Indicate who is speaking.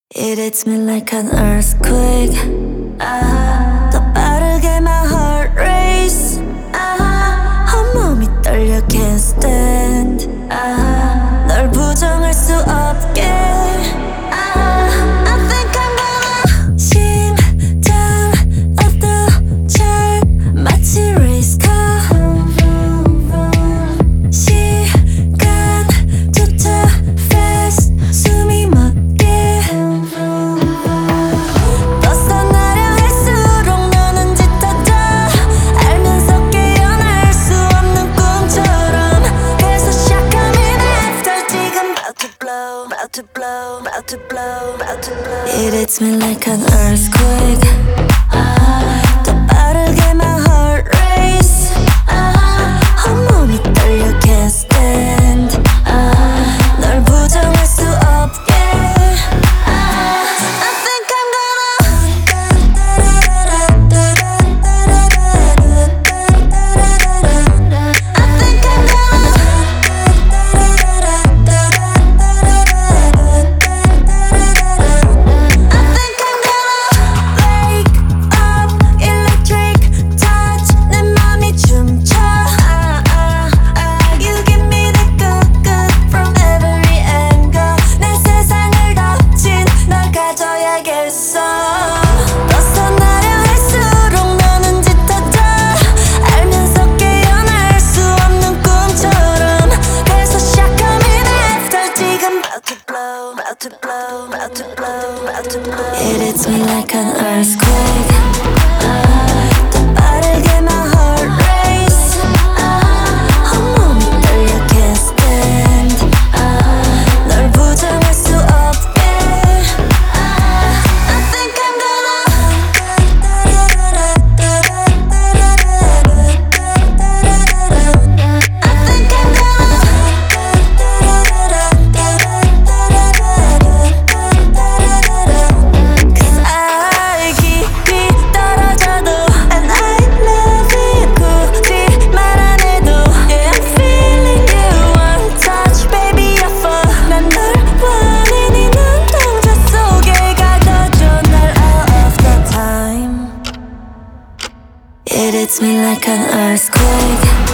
Speaker 1: It hits me like an earthquake. 더 빠르게 my heart race. 온몸이 떨려 can't stand. 널 부정할 수 없게. I think I'm gonna 심장 어떠잘 마치 race car. 시간조차 fast 숨이 멎게. 벗어나려 할수록 너는 짙어져. 알면서 깨어날 수 없는 꿈처럼. 그래서 시작하면 after 지금 about to blow, about to blow, about to blow, about to blow. It hits me like an earthquake. 더 빠르게 my heart race. 온몸이 떨려 can't stand. 널 부정할 수 없게. I think I'm 벗어나려 할수록 너는 짙어져. 알면서 깨어날 수 없는 꿈처럼. 그래서 시작하면 after 지금 about to blow, about to blow, about to blow, about to blow. It hits me like an earthquake. 더 빠르게 my heart race. 온몸이 떨려 can't stand. 널 부정할 수 없게. I think I'm gonna I think I'm gonna Cause I 깊이 떨어져도 And I love you 굳이 말 안 해도 Yeah I'm feeling you one touch baby I fall 난 널 원해 네 눈동자 속에 가둬줘 날 all of the time It hits me like an earthquake.